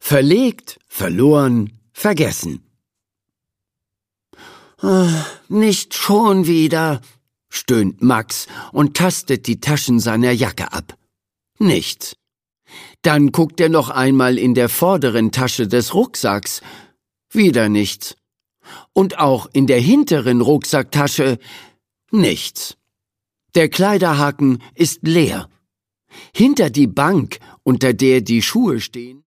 Verlegt, verloren, vergessen. »Nicht schon wieder«, stöhnt Max und tastet die Taschen seiner Jacke ab. Nichts. Dann guckt er noch einmal in der vorderen Tasche des Rucksacks. Wieder nichts. Und auch in der hinteren Rucksacktasche nichts. Der Kleiderhaken ist leer. Hinter die Bank, unter der die Schuhe stehen,